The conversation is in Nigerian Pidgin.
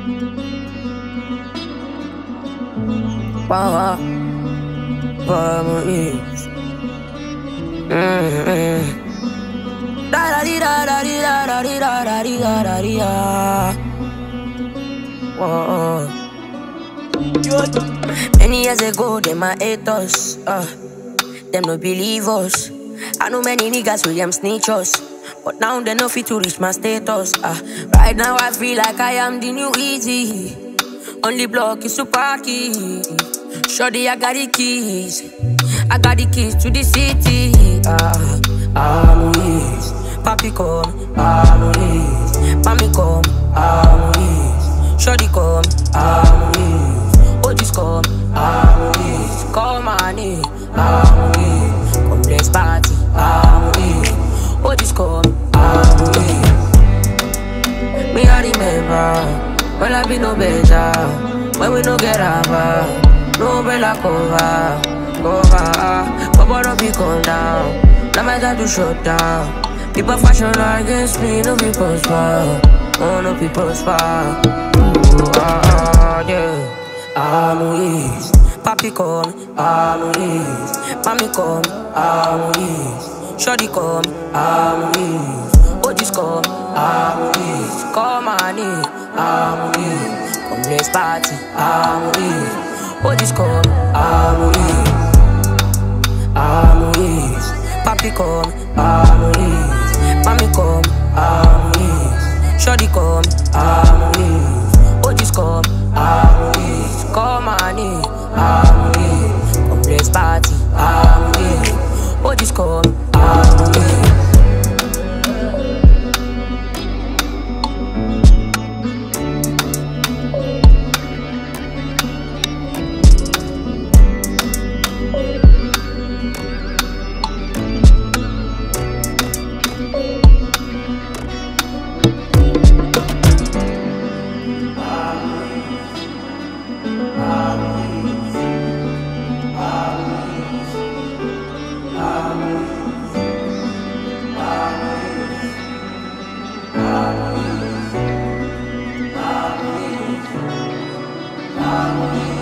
Power, power is. Da da di da da di da da di da da di da da di da. Whoa. Many years ago, them my haters, them no believe us. I know many niggas with them snitch us, but now they no fit to reach my status. Right now I feel like I am the new Easy. Only block is super key. Shorty, I got the keys. I got the keys to the city. I'm East. Papi come, I'm East. Mami come, I'm East. Shorty come, I'm East. Odis come, I'm East. Come on in, I'm East. Come let's party, I'm East. Odis come, I'm East. Me I remember when I be no better, when we no get over, no bella cover. But don't be calm down. Now my time to shut down. People fashion against me, no be prosper. Oh, no be prosper. Yeah. I'm East. Papi come, I'm East. Mami come, I'm East. Shorty come, I'm East. Odis come, I'm East. Come on in, I'm East. Come let's party, I'm East. Odis come, I'm East. I'm East. Papi come, I'm East. Mami come, I'm East. Shorty come, I'm East. Odis come, I'm East. Come on in, I'm East. Come let's party, I'm East. Odis come, I'm East. I'm